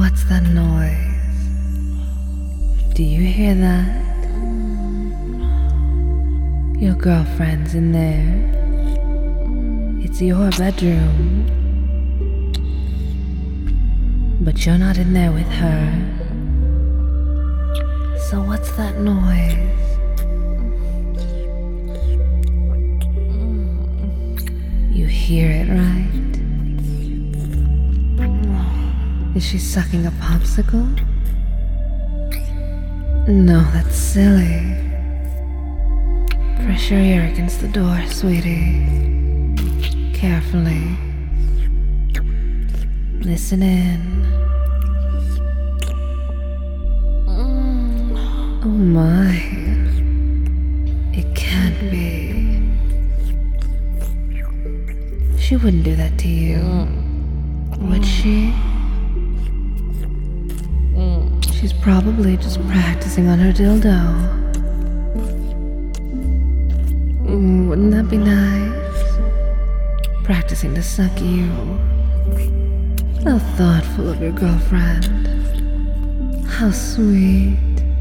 What's that noise? Do you hear that? Your girlfriend's in there. It's your bedroom. But you're not in there with her. So what's that noise? You hear it, right? Is she sucking a popsicle? No, that's silly. Press your ear against the door, sweetie. Carefully. Listen in. Oh my. It can't be. She wouldn't do that to you, would she? She's probably just practicing on her dildo. Wouldn't that be nice? Practicing to suck you. How thoughtful of your girlfriend. How sweet.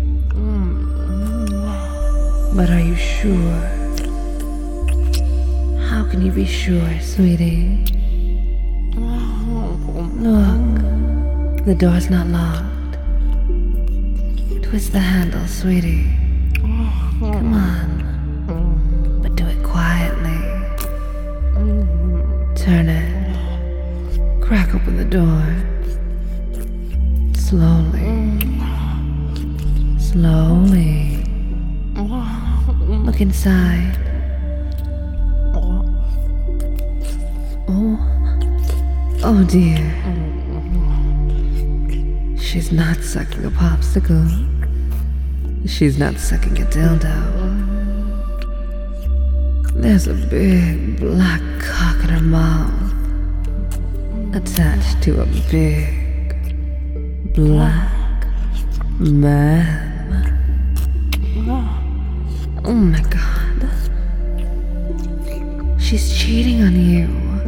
But are you sure? How can you be sure, sweetie? Look, the door's not locked. Twist the handle, sweetie. Come on. But do it quietly. Turn it. Crack open the door. Slowly. Slowly. Look inside. Oh dear. She's not sucking a popsicle. She's not sucking a dildo. There's a big black cock in her mouth, attached to a big black man. Oh my God. She's cheating on you.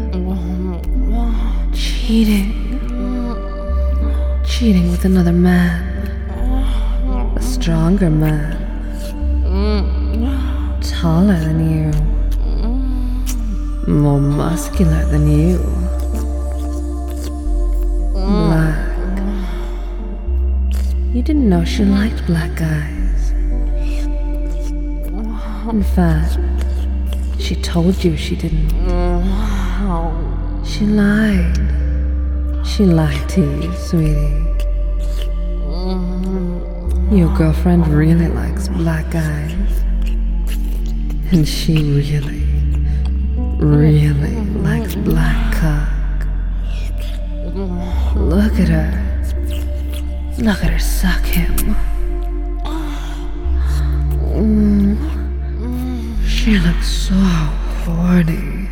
Cheating with another man. A stronger man. Taller than you. More muscular than you. Black. You didn't know she liked black guys. In fact, she told you she didn't. She lied. She lied to you, sweetie. Your girlfriend really likes black guys. And she really likes black cock. Look at her. Look at her suck him. She looks so horny.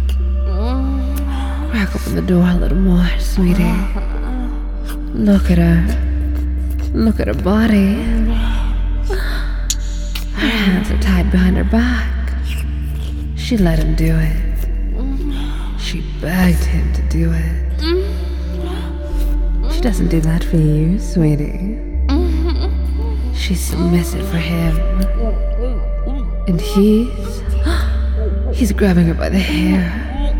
Crack open the door a little more, sweetie. Look at her. Look at her body. Her hands are tied behind her back. She let him do it. She begged him to do it. She doesn't do that for you, sweetie. She's submissive for him. And he's grabbing her by the hair,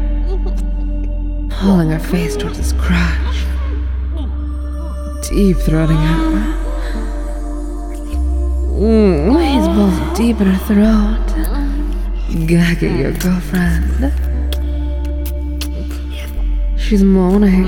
pulling her face towards his crotch, deep-throating her. He's both deep in her throat, gagging your girlfriend. She's moaning.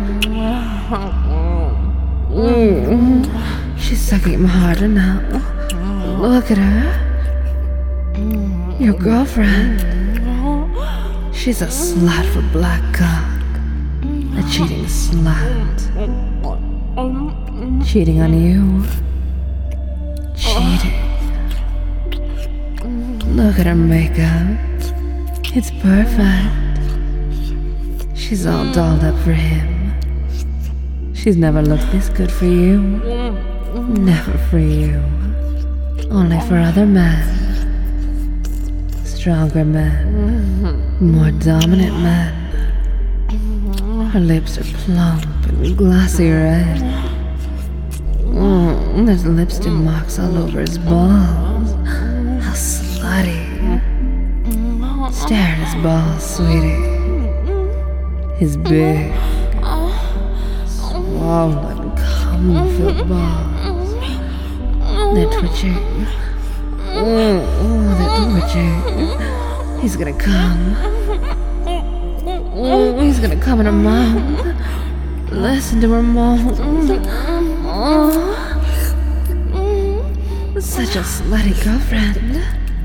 She's sucking him harder now. Look at her. Your girlfriend. She's a slut for black cock. A cheating slut. Cheating on you. Cheating. Look at her makeup. It's perfect. She's all dolled up for him. She's never looked this good for you. Never for you. Only for other men. Stronger men. More dominant men. Her lips are plump glossy red. There's lipstick marks all over his balls. How slutty. Stare at his balls, sweetie. His big, swollen, cum-filled balls. They're twitching. They're twitching. He's gonna come. He's gonna come in her mouth. Listen to her moan. Such a slutty girlfriend.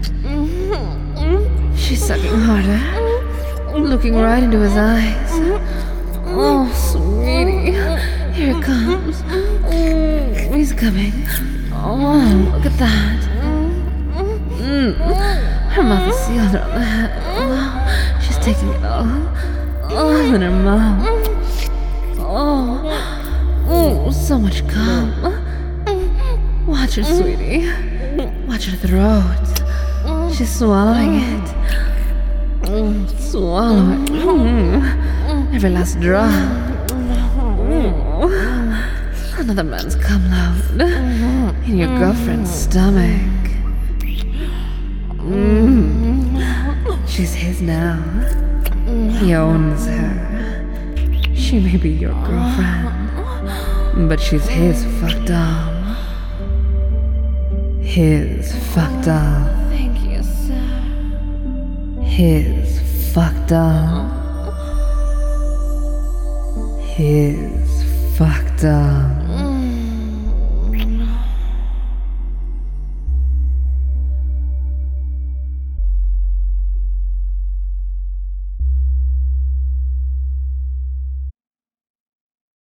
She's sucking harder, looking right into his eyes. Oh, sweetie, here it comes. He's coming. Oh, look at that. Her mouth is sealed around the head. Oh, she's taking it all in her mouth. Oh, so much cum. Watch her, sweetie. Watch her throat. She's swallowing it. Swallow it. Every last drop. Another man's cum loud in your girlfriend's stomach. She's his now. He owns her. She may be your girlfriend, but she's his fuck doll. His fuck doll. Thank you, sir. His fuck doll. His fuck doll.